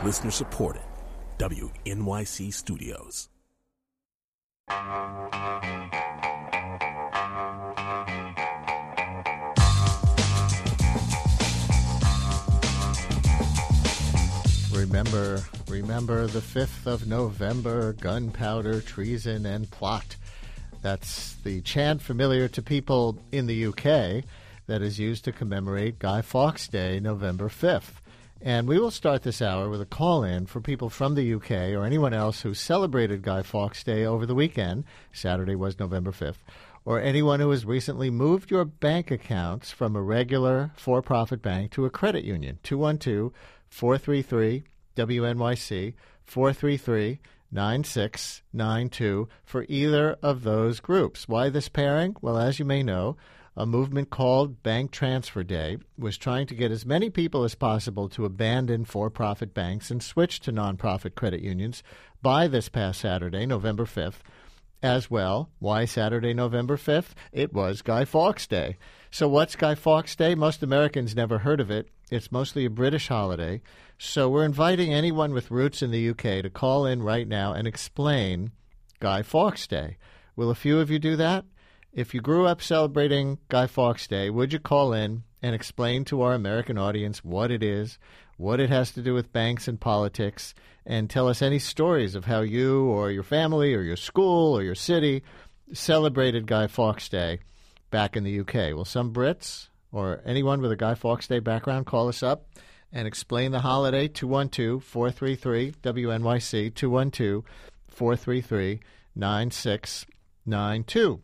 Listener supported. WNYC Studios. Remember the 5th of November, gunpowder, treason, and plot. That's the chant familiar to people in the UK that is used to commemorate Guy Fawkes Day, November 5th. And we will start this hour with a call-in for people from the UK or anyone else who celebrated Guy Fawkes Day over the weekend. Saturday was November 5th. Or anyone who has recently moved your bank accounts from a regular for-profit bank to a credit union. 212-433-WNYC, 433-9692 for either of those groups. Why this pairing? Well, as you may know, a movement called Bank Transfer Day was trying to get as many people as possible to abandon for-profit banks and switch to nonprofit credit unions by this past Saturday, November 5th. As well, why Saturday, November 5th? It was Guy Fawkes Day. So what's Guy Fawkes Day? Most Americans never heard of it. It's mostly a British holiday. So we're inviting anyone with roots in the UK to call in right now and explain Guy Fawkes Day. Will a few of you do that? If you grew up celebrating Guy Fawkes Day, would you call in and explain to our American audience what it is, what it has to do with banks and politics, and tell us any stories of how you or your family or your school or your city celebrated Guy Fawkes Day back in the UK? Will some Brits or anyone with a Guy Fawkes Day background call us up and explain the holiday? 212-433-WNYC, 212-433-9692.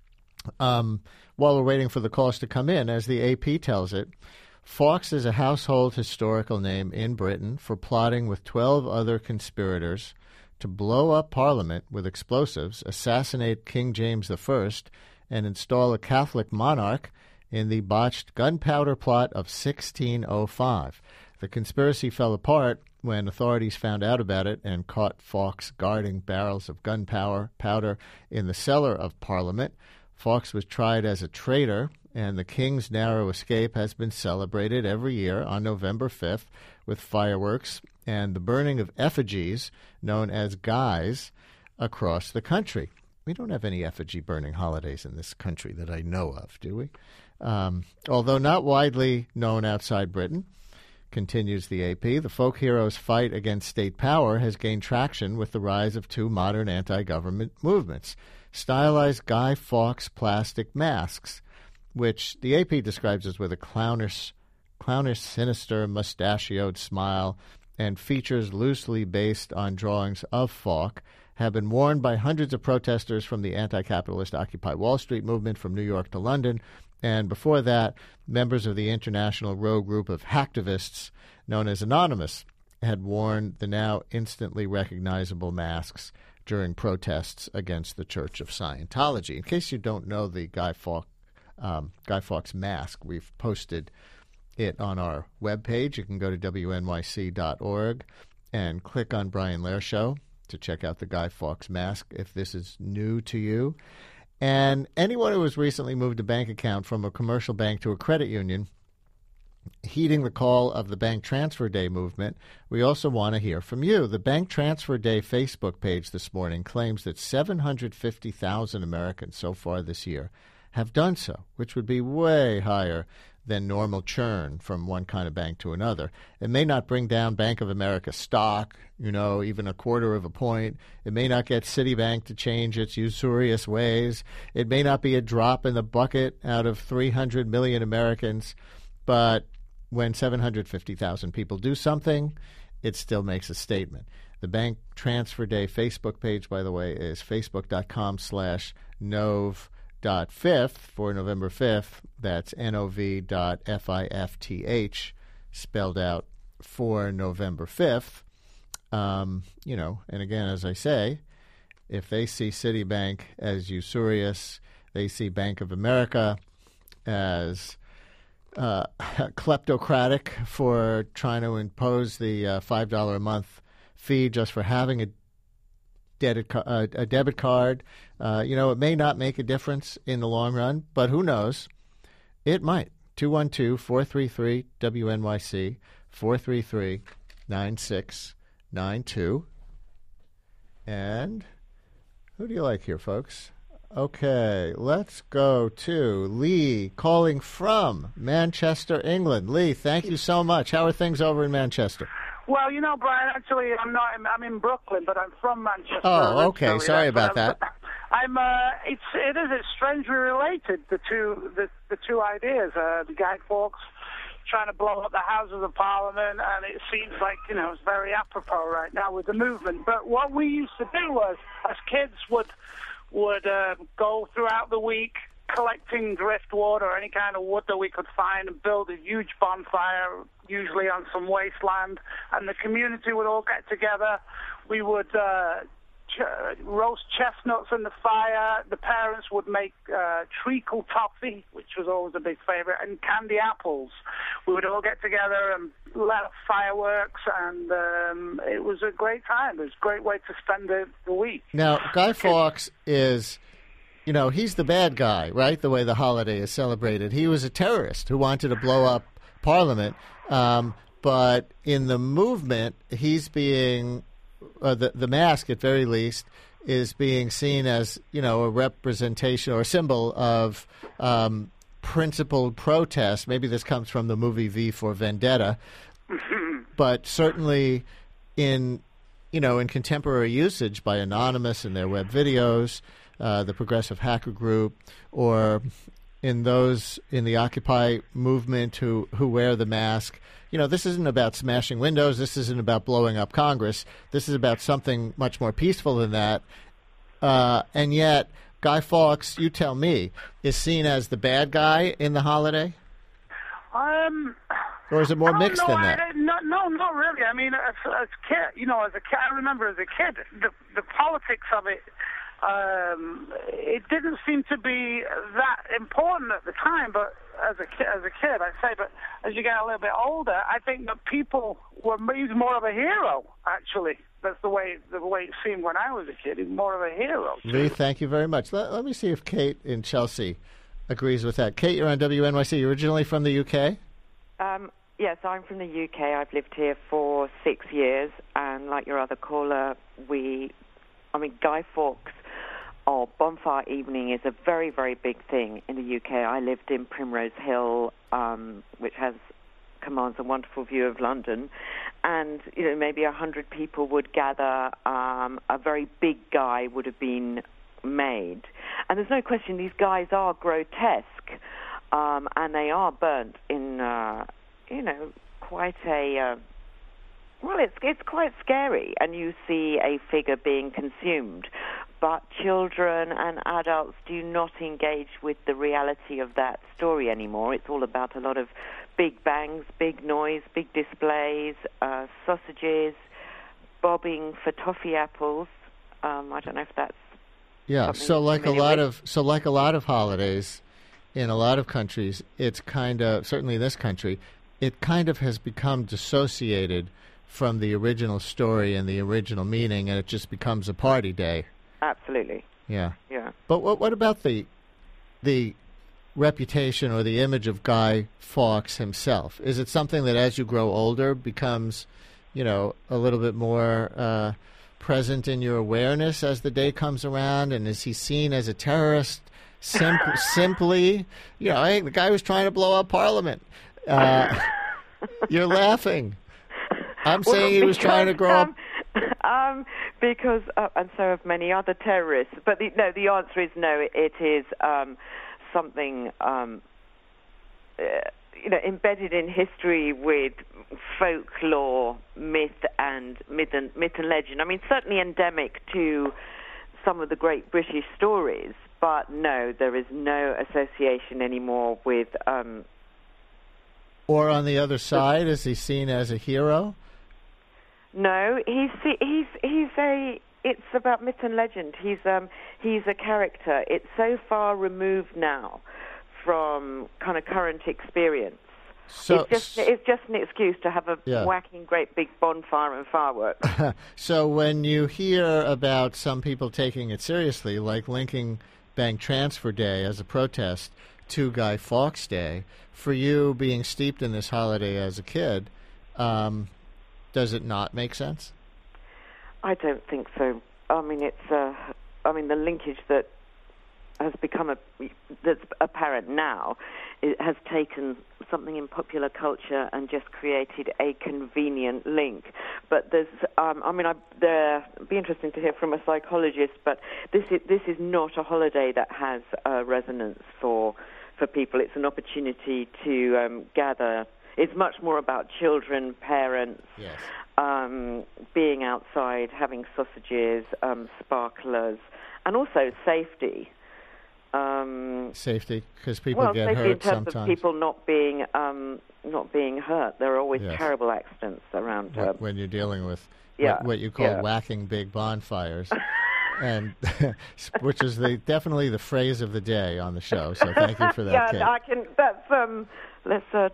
While we're waiting for the calls to come in, as the AP tells it, Fawkes is a household historical name in Britain for plotting with 12 other conspirators to blow up Parliament with explosives, assassinate King James I, and install a Catholic monarch in the botched gunpowder plot of 1605. The conspiracy fell apart when authorities found out about it and caught Fawkes guarding barrels of gunpowder in the cellar of Parliament. Fawkes was tried as a traitor, and the King's narrow escape has been celebrated every year on November 5th with fireworks and the burning of effigies known as guys across the country. We don't have any effigy burning holidays in this country that I know of, do we? Although not widely known outside Britain, continues the AP, the folk heroes' fight against state power has gained traction with the rise of two modern anti-government movements. Stylized Guy Fawkes plastic masks, which the AP describes as with a clownish, sinister, mustachioed smile and features loosely based on drawings of Fawkes, have been worn by hundreds of protesters from the anti-capitalist Occupy Wall Street movement from New York to London, and before that, members of the international rogue group of hacktivists known as Anonymous had worn the now instantly recognizable masks during protests against the Church of Scientology. In case you don't know the Guy Fawkes mask, we've posted it on our webpage. You can go to WNYC.org and click on Brian Lehrer Show to check out the Guy Fawkes mask if this is new to you. And anyone who has recently moved a bank account from a commercial bank to a credit union, heeding the call of the Bank Transfer Day movement, we also want to hear from you. The Bank Transfer Day Facebook page this morning claims that 750,000 Americans so far this year have done so, which would be way higher than normal churn from one kind of bank to another. It may not bring down Bank of America stock, even a quarter of a point. It may not get Citibank to change its usurious ways. It may not be a drop in the bucket out of 300 million Americans. But when 750,000 people do something, it still makes a statement. The Bank Transfer Day Facebook page, by the way, is facebook.com/nov.fifth for November 5th. That's nov.fifth, spelled out for November 5th. And again, as I say, if they see Citibank as usurious, they see Bank of America as kleptocratic for trying to impose the $5 a month fee just for having a debit card. It may not make a difference in the long run, but who knows? It might. 212-433-WNYC, 9692. And who do you like here, folks? Okay, let's go to Lee calling from Manchester, England. Lee, thank you so much. How are things over in Manchester? Well, Brian, actually, I'm in Brooklyn, but I'm from Manchester. Oh, okay. Sorry about that. It's strangely related, the two ideas. The Guy Fawkes trying to blow up the Houses of Parliament, and it seems like, it's very apropos right now with the movement. But what we used to do was, as kids would go throughout the week collecting driftwood or any kind of wood that we could find and build a huge bonfire, usually on some wasteland, and the community would all get together. We would roast chestnuts in the fire. The parents would make treacle toffee, which was always a big favorite, and candy apples. We would all get together and let off fireworks, and it was a great time. It was a great way to spend the week. Now, Guy Fawkes is, he's the bad guy, right, the way the holiday is celebrated. He was a terrorist who wanted to blow up Parliament, but in the movement, he's being... the mask, at very least, is being seen as, a representation or a symbol of principled protest. Maybe this comes from the movie V for Vendetta, but certainly in contemporary usage by Anonymous in their web videos, the Progressive Hacker Group, or in those in the Occupy movement who wear the mask. This isn't about smashing windows. This isn't about blowing up Congress. This is about something much more peaceful than that. And yet, Guy Fawkes, you tell me, is seen as the bad guy in the holiday? Or is it more mixed than that? No, not really. I mean, as a kid, I remember as a kid, the politics of it, it didn't seem to be that important at the time, but as a kid, I say. But as you get a little bit older, I think that people he's more of a hero. Actually, that's the way it seemed when I was a kid. He's more of a hero. Lee, thank you very much. Let me see if Kate in Chelsea agrees with that. Kate, you're on WNYC. You're originally from the UK? Yes, I'm from the UK. I've lived here for 6 years, and like your other caller, Guy Fawkes. Bonfire evening is a very, very big thing in the UK. I lived in Primrose Hill, which commands a wonderful view of London, and maybe 100 people would gather. A very big guy would have been made, and there's no question these guys are grotesque, and they are burnt in quite a. It's quite scary, and you see a figure being consumed. But children and adults do not engage with the reality of that story anymore. It's all about a lot of big bangs, big noise, big displays, sausages, bobbing for toffee apples. I don't know if that's like a lot of holidays in a lot of countries, it's kind of, certainly in this country, it kind of has become dissociated from the original story and the original meaning, and it just becomes a party day. Absolutely. Yeah. Yeah. But what about the reputation or the image of Guy Fawkes himself? Is it something that as you grow older becomes, a little bit more present in your awareness as the day comes around? And is he seen as a terrorist simply? Hey, the guy was trying to blow up Parliament. You're laughing. I'm saying he was trying to grow up. Because, and so have many other terrorists. But the answer is no. It is something, embedded in history with folklore, myth and legend. I mean, certainly endemic to some of the great British stories. But no, there is no association anymore with. Or on the other side, is he seen as a hero? No, it's about myth and legend. He's a character. It's so far removed now from kind of current experience. So it's just an excuse to have a whacking great big bonfire and fireworks. So when you hear about some people taking it seriously, like linking Bank Transfer Day as a protest to Guy Fawkes Day, for you being steeped in this holiday as a kid, does it not make sense? I don't think so. I mean, the linkage that has become that's apparent now, it has taken something in popular culture and just created a convenient link. But there's, it'd be interesting to hear from a psychologist. But this is not a holiday that has resonance for people. It's an opportunity to gather. It's much more about children, parents. Yes. Being outside, having sausages, sparklers, and also safety. Safety, because people get safety hurt in terms sometimes. of people not being hurt. There are always terrible accidents around. When you're dealing with what you call whacking big bonfires, and which is definitely the phrase of the day on the show. So thank you for that, Kate. I can. That's let's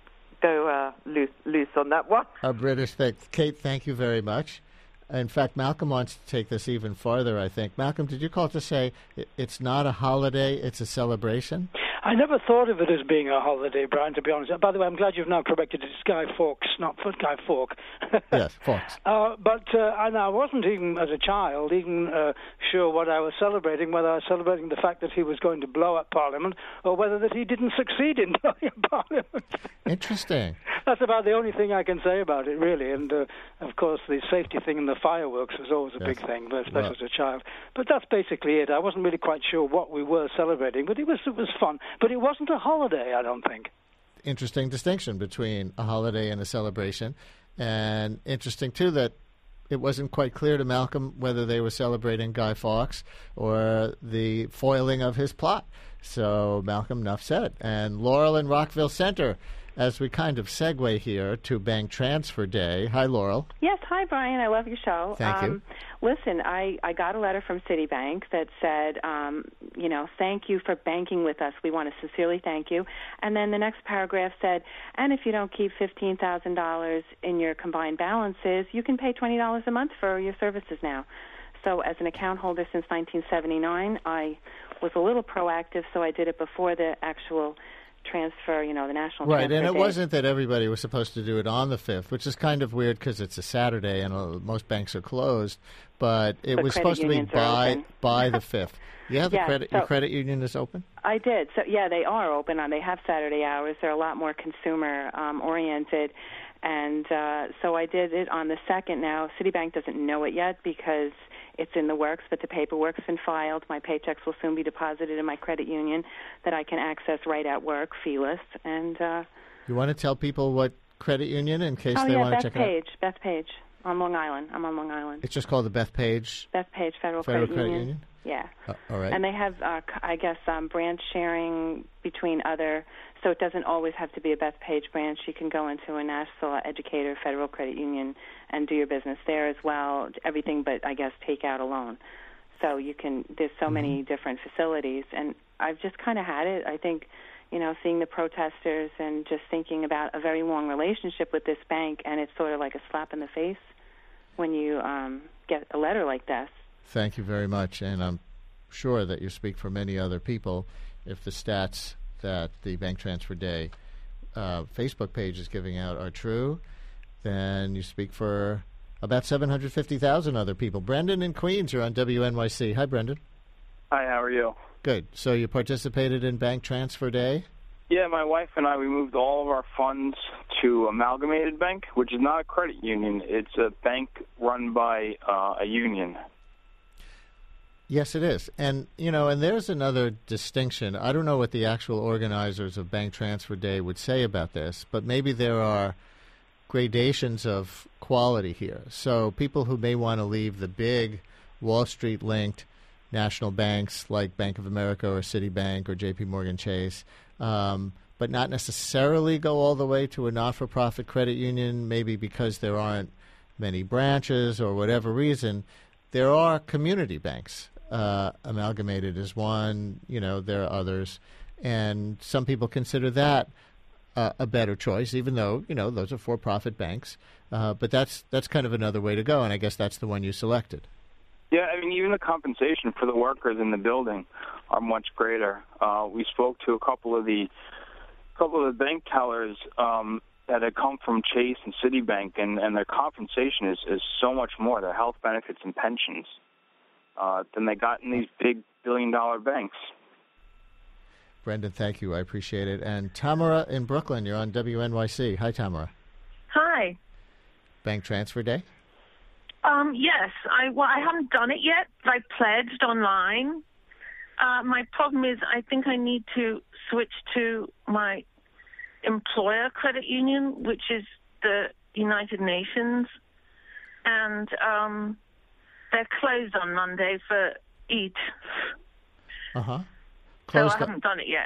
go loose on that one. A British thing. Kate, thank you very much. In fact, Malcolm wants to take this even farther, I think. Malcolm, did you call to say it's not a holiday, it's a celebration? I never thought of it as being a holiday, Brian, to be honest. By the way, I'm glad you've now corrected it. It's Guy Fawkes, not Guy Fawkes. Yes, Fawkes. And I wasn't even, as a child, sure what I was celebrating, whether I was celebrating the fact that he was going to blow up Parliament or whether that he didn't succeed in blowing up Parliament. Interesting. That's about the only thing I can say about it, really. And, of course, the safety thing and the fireworks was always a big thing, especially as a child. But that's basically it. I wasn't really quite sure what we were celebrating, but it was fun. But it wasn't a holiday, I don't think. Interesting distinction between a holiday and a celebration. And interesting, too, that it wasn't quite clear to Malcolm whether they were celebrating Guy Fawkes or the foiling of his plot. So, Malcolm, enough said. And Laurel in Rockville Center, as we kind of segue here to Bank Transfer Day. Hi, Laurel. Yes, hi, Brian. I love your show. Thank you. Listen, I got a letter from Citibank that said, thank you for banking with us. We want to sincerely thank you. And then the next paragraph said, and if you don't keep $15,000 in your combined balances, you can pay $20 a month for your services now. So as an account holder since 1979, I was a little proactive, so I did it before the actual transfer, the national right, transfer and it day. wasn't that everybody was supposed to do it on the 5th, which is kind of weird because it's a Saturday and most banks are closed, but it was supposed to be by the 5th. Yeah, your credit union is open? I did. So, yeah, they are open. They have Saturday hours. They're a lot more consumer-oriented. And so I did it on the 2nd. Now, Citibank doesn't know it yet because it's in the works, but the paperwork's been filed. My paychecks will soon be deposited in my credit union that I can access right at work, feeless. And you want to tell people what credit union in case they want to check it out? Beth Page on Long Island. I'm on Long Island. It's just called the Beth Page Federal Credit Union. Yeah. All right. And they have, branch sharing between other, so it doesn't always have to be a Beth Page branch. You can go into a Nassau Educator Federal Credit Union and do your business there as well, everything but, take out a loan. So there's so many different facilities, and I've just kind of had it. I think, seeing the protesters and just thinking about a very long relationship with this bank, and it's sort of like a slap in the face when you get a letter like this. Thank you very much, and I'm sure that you speak for many other people. If the stats that the Bank Transfer Day Facebook page is giving out are true, then you speak for about 750,000 other people. Brendan in Queens, you're on WNYC. Hi, Brendan. Hi, how are you? Good. So you participated in Bank Transfer Day? Yeah, my wife and I, we moved all of our funds to Amalgamated Bank, which is not a credit union. It's a bank run by a union. Yes, it is. And, and there's another distinction. I don't know what the actual organizers of Bank Transfer Day would say about this, but maybe there are gradations of quality here. So people who may want to leave the big Wall Street-linked national banks like Bank of America or Citibank or J.P. Morgan Chase, but not necessarily go all the way to a not-for-profit credit union, maybe because there aren't many branches or whatever reason, there are community banks. Amalgamated is one, there are others. And some people consider that a better choice, even though, those are for-profit banks. But that's kind of another way to go, and I guess that's the one you selected. Yeah, even the compensation for the workers in the building are much greater. We spoke to a couple of the bank tellers, and that had come from Chase and Citibank, and their compensation is so much more, their health benefits and pensions, than they got in these big billion-dollar banks. Brendan, thank you. I appreciate it. And Tamara in Brooklyn, you're on WNYC. Hi, Tamara. Hi. Bank transfer day? Yes. I haven't done it yet, but I pledged online. My problem is I think I need to switch to my employer credit union, which is the United Nations. And they're closed on Monday for Eid. Uh-huh. So I haven't done it yet.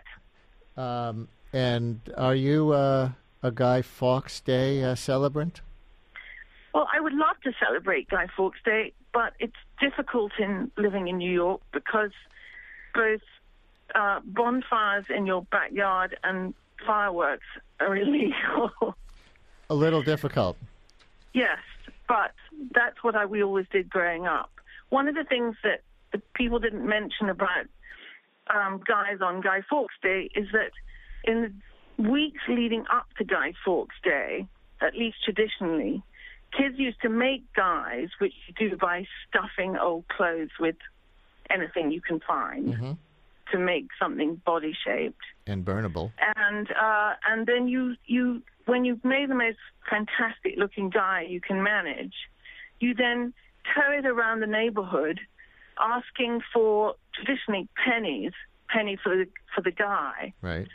And are you a Guy Fawkes Day celebrant? Well, I would love to celebrate Guy Fawkes Day, but it's difficult in living in New York because both bonfires in your backyard and fireworks are illegal. A little difficult. Yes, but that's what we always did growing up. One of the things that the people didn't mention about guys on Guy Fawkes Day is that in the weeks leading up to Guy Fawkes Day, at least traditionally, kids used to make guys, which you do by stuffing old clothes with anything you can find to make something body-shaped. And burnable. And then you when you've made the most fantastic-looking guy you can manage, you then tow it around the neighborhood asking for, traditionally, penny for the guy. Right.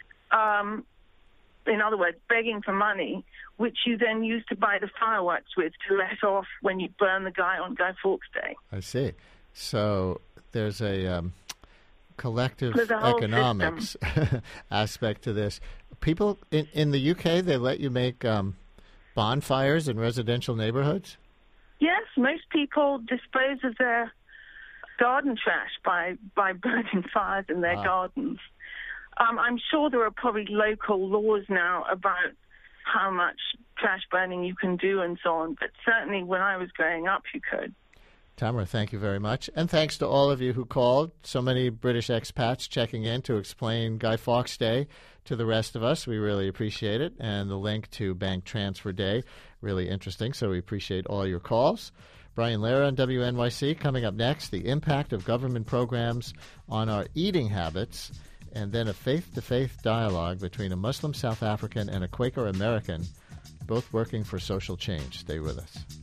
In other words, begging for money, which you then use to buy the fireworks with to let off when you burn the guy on Guy Fawkes Day. I see. So there's a collective there's a whole economics aspect to this. People in the UK, they let you make bonfires in residential neighborhoods? Yes, most people dispose of their garden trash by burning fires in their gardens. I'm sure there are probably local laws now about how much trash burning you can do and so on, but certainly when I was growing up, you could. Tamara, thank you very much. And thanks to all of you who called. So many British expats checking in to explain Guy Fawkes Day to the rest of us. We really appreciate it. And the link to Bank Transfer Day, really interesting. So we appreciate all your calls. Brian Lehrer on WNYC. Coming up next, the impact of government programs on our eating habits, and then a faith-to-faith dialogue between a Muslim South African and a Quaker American, both working for social change. Stay with us.